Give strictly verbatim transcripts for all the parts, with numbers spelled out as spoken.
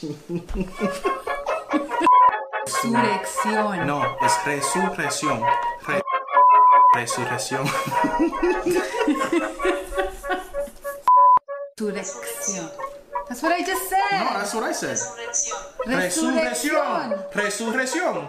Resurrección. No, es resurrección. Re resurrección. Resurrección. That's what I just said. No, that's what I said. Resurrección. Resurrección.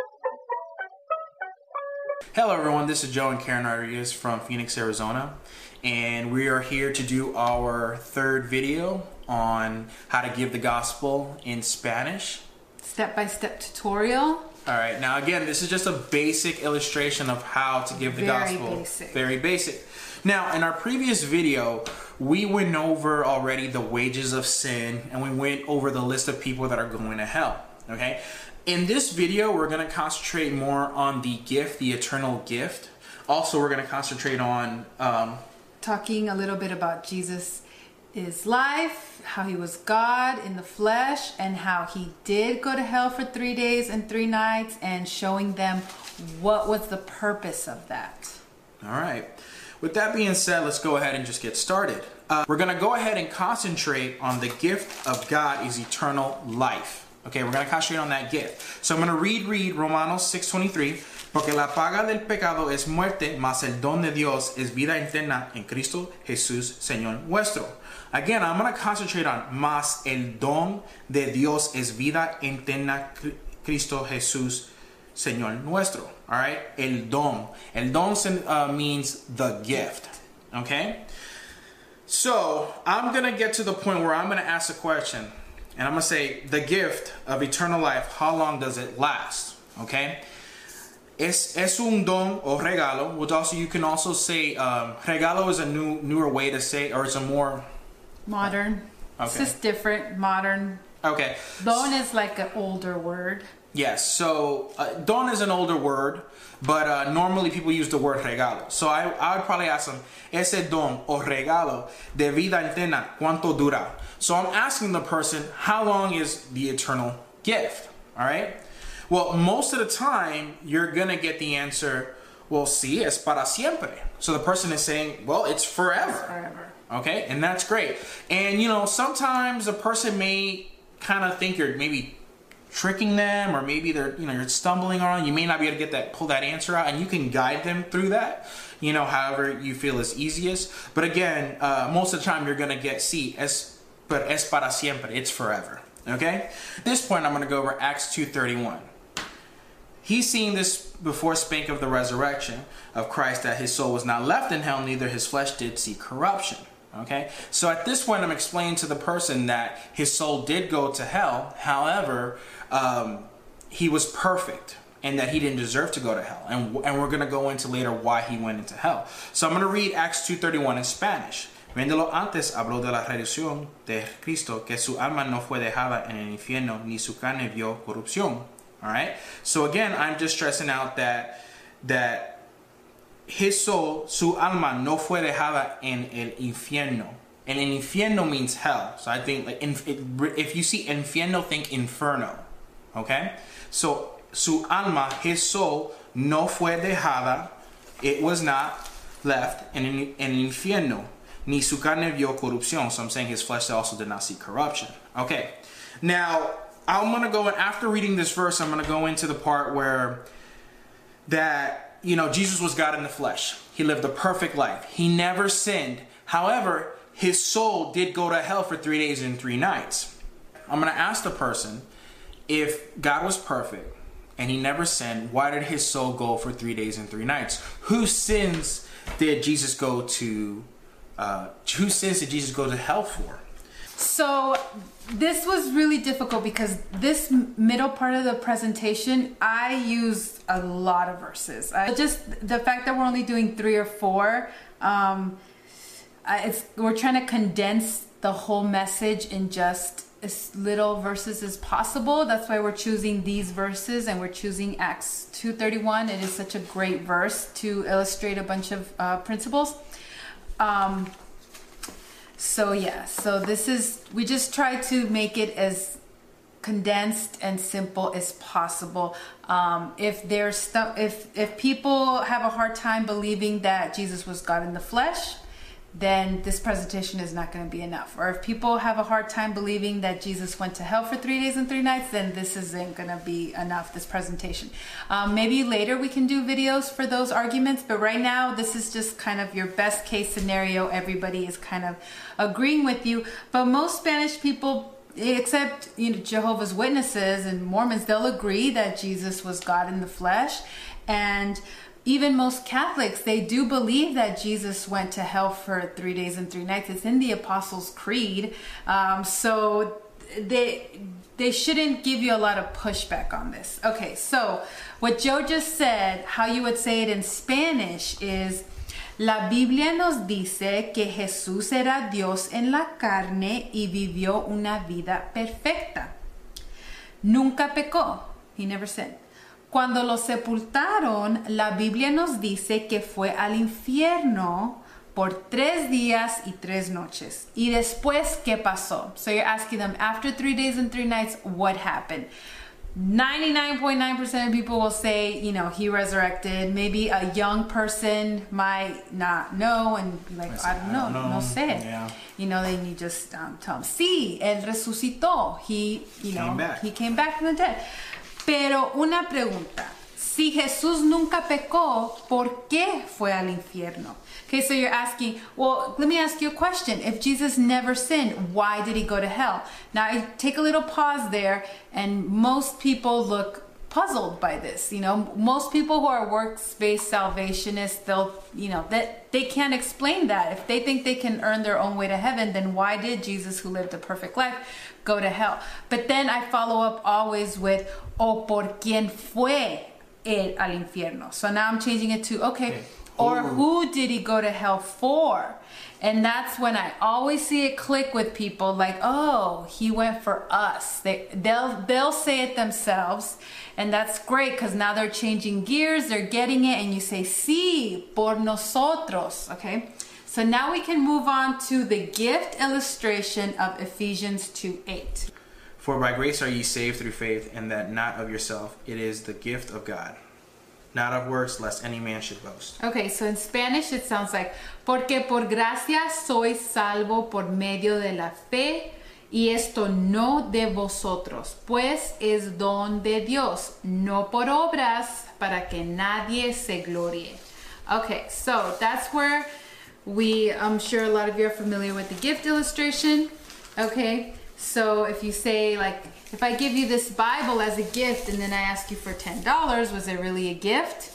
Hello everyone, this is Joe and Karen Rodriguez from Phoenix, Arizona, and we are here to do our third video on how to give the gospel in Spanish. Step-by-step tutorial. All right, now again, this is just a basic illustration of how to give the Very gospel. basic. Very basic. Now, in our previous video, we went over already the wages of sin, and we went over the list of people that are going to hell, okay? In this video, we're going to concentrate more on the gift, the eternal gift. Also, we're going to concentrate on... Um, Talking a little bit about Jesus' life, how he was God in the flesh, and how he did go to hell for three days and three nights, and showing them what was the purpose of that. All right. With that being said, let's go ahead and just get started. Uh, we're going to go ahead and concentrate on the gift of God is eternal life. Okay, we're going to concentrate on that gift. So I'm going to read, read Romanos six twenty-three. Porque la paga del pecado es muerte, mas el don de Dios es vida eterna en Cristo Jesús, Señor nuestro. Again, I'm going to concentrate on mas el don de Dios es vida eterna Cristo Jesús, Señor nuestro. All right, el don. El don uh, means the gift. Okay, so I'm going to get to the point where I'm going to ask a question. And I'm going to say, the gift of eternal life, how long does it last? Okay? Es, es un don o regalo, which also you can also say, um, regalo is a new newer way to say, or it's a more... Modern. Okay. It's just different, modern. Okay. Don is like an older word. Yes, so uh, don is an older word, but uh, normally people use the word regalo. So I, I would probably ask them, ese don o regalo de vida eterna, ¿cuánto dura? So I'm asking the person, how long is the eternal gift? All right? Well, most of the time, you're going to get the answer, well, sí, es para siempre. So the person is saying, well, it's forever. It's forever. Okay? And that's great. And, you know, sometimes a person may kind of think you're maybe tricking them, or maybe they're, you know, you're stumbling on. You may not be able to get that, pull that answer out, and you can guide them through that, you know, however you feel is easiest. But again, uh, most of the time, you're going to get, sí, es But es para siempre, it's forever. Okay? At this point, I'm going to go over Acts two thirty-one. He's seen this before spake of the resurrection of Christ, that his soul was not left in hell, neither his flesh did see corruption. Okay? So at this point, I'm explaining to the person that his soul did go to hell. However, um, he was perfect, and that he didn't deserve to go to hell. And, and we're going to go into later why he went into hell. So I'm going to read Acts two thirty-one in Spanish. Viéndolo antes, habló de la redención de Cristo, que su alma no fue dejada en el infierno, ni su carne vio corrupción. All right? So again, I'm just stressing out that, that his soul, su alma, no fue dejada en el infierno. And el infierno means hell. So I think, like, if you see infierno, think inferno. Okay? So, su alma, his soul, no fue dejada, it was not left en el, en el infierno. Ni su carne vio corrupción. So I'm saying his flesh also did not see corruption. Okay. Now, I'm going to go, and after reading this verse, I'm going to go into the part where that, you know, Jesus was God in the flesh. He lived a perfect life. He never sinned. However, his soul did go to hell for three days and three nights. I'm going to ask the person, if God was perfect and he never sinned, why did his soul go for three days and three nights? Whose sins did Jesus go to Uh, whose sins did Jesus go to hell for? So this was really difficult because this middle part of the presentation, I used a lot of verses. I, just the fact that we're only doing three or four, um, it's, we're trying to condense the whole message in just as little verses as possible. That's why we're choosing these verses, and we're choosing Acts two thirty-one. It is such a great verse to illustrate a bunch of uh, principles. Um, so yeah, so this is, we just try to make it as condensed and simple as possible. Um, if there's stuff, if, if people have a hard time believing that Jesus was God in the flesh, then this presentation is not going to be enough. Or if people have a hard time believing that Jesus went to hell for three days and three nights, then this isn't going to be enough, this presentation. Um, maybe later we can do videos for those arguments, but right now this is just kind of your best case scenario. Everybody is kind of agreeing with you, but most Spanish people, except you know Jehovah's Witnesses and Mormons, they'll agree that Jesus was God in the flesh. And even most Catholics, they do believe that Jesus went to hell for three days and three nights. It's in the Apostles' Creed. Um, so they they shouldn't give you a lot of pushback on this. Okay, so what Joe just said, how you would say it in Spanish is, La Biblia nos dice que Jesús era Dios en la carne y vivió una vida perfecta. Nunca pecó. He never sinned. Cuando lo sepultaron, la Biblia nos dice que fue al infierno por tres días y tres noches. Y después, ¿qué pasó? So you're asking them, after three days and three nights, what happened? ninety-nine point nine percent of people will say, you know, he resurrected. Maybe a young person might not know and be like, I, I don't know, know, no sé. Yeah. You know, then you just um, tell them, sí, él resucitó. He, you know, came back. he came back from the dead. Pero una pregunta, si Jesús nunca pecó, ¿por qué fue al infierno? Okay, so you're asking, well, let me ask you a question. If Jesus never sinned, why did he go to hell? Now, I take a little pause there, and most people look puzzled by this. You know, most people who are works-based salvationists, they'll, you know, that they can't explain that. If they think they can earn their own way to heaven, then why did Jesus, who lived a perfect life, go to hell? But then I follow up always with, o por quién fue él al infierno. So now I'm changing it to, okay, okay. Or who did he go to hell for? And that's when I always see it click with people, like, oh, he went for us. They, they'll, they'll say it themselves, and that's great, because now they're changing gears, they're getting it, and you say, sí, por nosotros, okay? So now we can move on to the gift illustration of Ephesians two eight. For by grace are ye saved through faith, and that not of yourself, it is the gift of God. Not of works, lest any man should boast. Okay, so in Spanish it sounds like, porque por gracia sois salvo por medio de la fe, y esto no de vosotros, pues es don de Dios, no por obras, para que nadie se glorie. Okay, so that's where we, I'm sure a lot of you are familiar with the gift illustration. Okay, so if you say, like, if I give you this Bible as a gift and then I ask you for ten dollars, was it really a gift?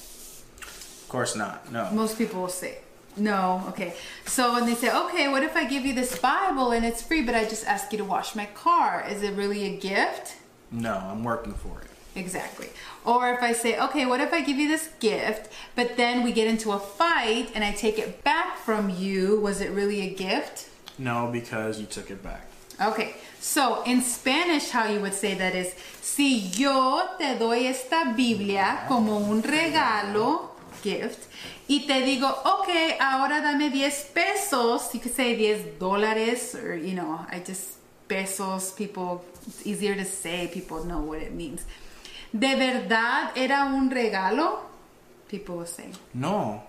Of course not, no. Most people will say, no, okay. So when they say, okay, what if I give you this Bible and it's free, but I just ask you to wash my car? Is it really a gift? No, I'm working for it. Exactly. Or if I say, okay, what if I give you this gift, but then we get into a fight and I take it back from you, was it really a gift? No, because you took it back. Okay, so in Spanish, how you would say that is, si yo te doy esta Biblia como un regalo, gift, y te digo, okay, ahora dame diez pesos, you could say diez dólares, or, you know, I just, pesos, people, it's easier to say, people know what it means. ¿De verdad era un regalo? People will say. No.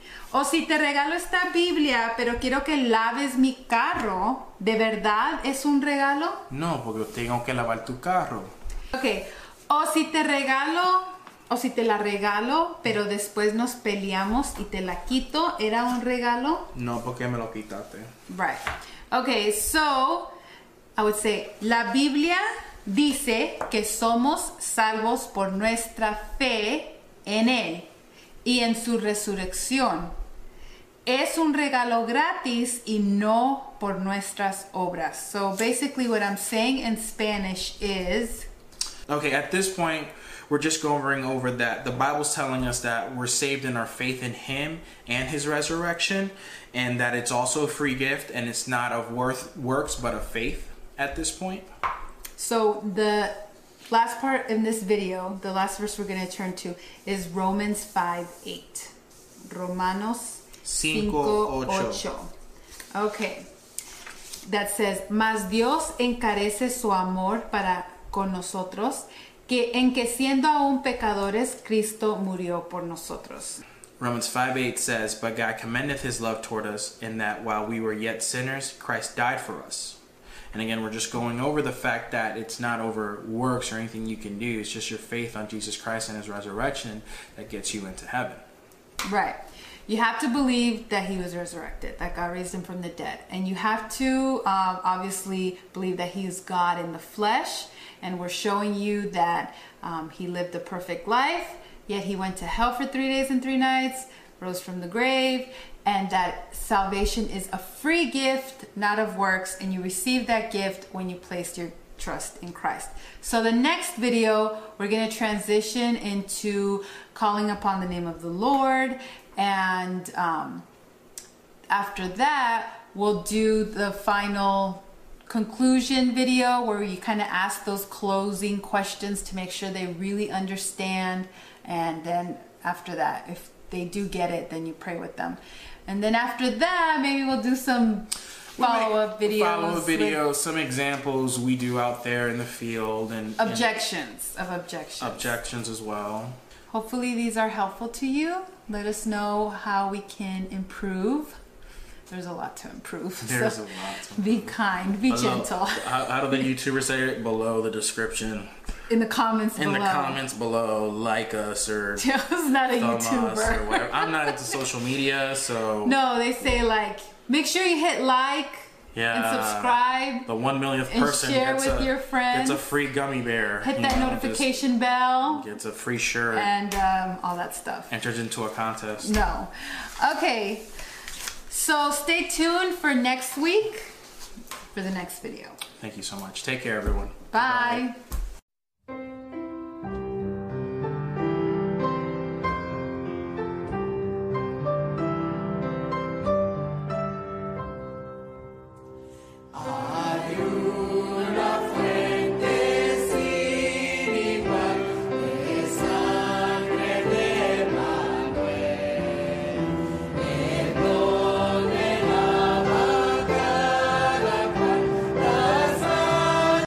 O si te regalo esta Biblia, pero quiero que laves mi carro, ¿de verdad es un regalo? No, porque tengo que lavar tu carro. Ok, o si te regalo, o si te la regalo, pero después nos peleamos y te la quito, ¿era un regalo? No, porque me lo quitaste. Right. Okay, so I would say, la Biblia dice que somos salvos por nuestra fe en Él y en su resurrección. Es un regalo gratis y no por nuestras obras. So basically what I'm saying in Spanish is... Okay, at this point, we're just going over that. The Bible's telling us that we're saved in our faith in Him and His resurrection, and that it's also a free gift, and it's not of worth, works, but of faith at this point. So the last part in this video, the last verse we're going to turn to, is Romans five eight. Romanos cinco ocho. Okay. That says, mas Dios encarece su amor para con nosotros, que en que siendo aún pecadores, Cristo murió por nosotros. Romans five eight says, "But God commendeth his love toward us, in that while we were yet sinners, Christ died for us." And again, we're just going over the fact that it's not over works or anything you can do. It's just your faith on Jesus Christ and his resurrection that gets you into heaven. Right. You have to believe that he was resurrected, that God raised him from the dead. And you have to um, obviously believe that he is God in the flesh. And we're showing you that um, he lived a perfect life, yet he went to hell for three days and three nights, rose from the grave, and that salvation is a free gift, not of works, and you receive that gift when you placed your trust in Christ. So the next video, we're going to transition into calling upon the name of the Lord, and um, after that, we'll do the final conclusion video where you kind of ask those closing questions to make sure they really understand, and then after that, if they do get it, then you pray with them. And then after that, maybe we'll do some follow-up videos. Follow-up videos, some examples we do out there in the field. and Objections and of objections. Objections as well. Hopefully these are helpful to you. Let us know how we can improve. There's a lot to improve. There's so a lot to improve. Be kind, be Below, gentle. How, how do the YouTubers say it? Below the description. In the comments In below. the comments below, like us or Joe's not a thumb us YouTuber. or whatever. I'm not into social media, so No, they say like, make sure you hit like yeah, and subscribe. The one millionth and person share gets with a, your friends. gets a free gummy bear. Hit you that know, notification bell. Gets a free shirt. And um, all that stuff. Enters into a contest. No. Okay. So stay tuned for next week for the next video. Thank you so much. Take care, everyone. Bye. Bye.